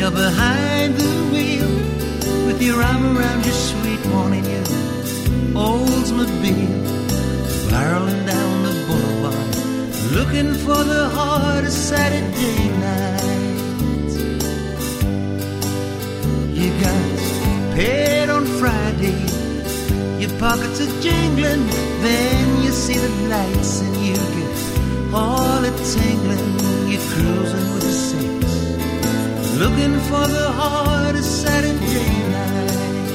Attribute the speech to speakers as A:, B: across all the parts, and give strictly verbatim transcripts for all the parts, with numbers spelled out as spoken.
A: You're behind the wheel with your arm around your sweet one in your Oldsmobile, barreling down the boulevard, looking for the heart of Saturday night. You got paid on Friday, your pockets are jingling, then you see the lights and you get all a tingling. You're cruising with the saints, looking for the heart of Saturday night.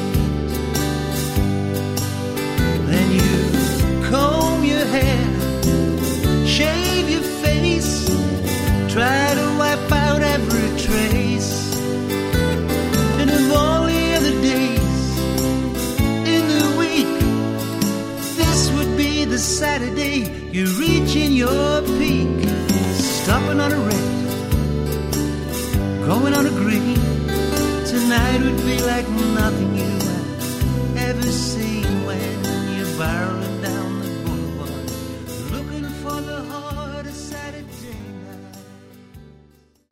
A: Then you comb your hair, shave your face, try to wipe out every trace. And of all the other days in the week, this would be the Saturday you're reaching your peak. Stopping on a red, going on a green. Tonight would be like nothing you have ever seen when you're barreling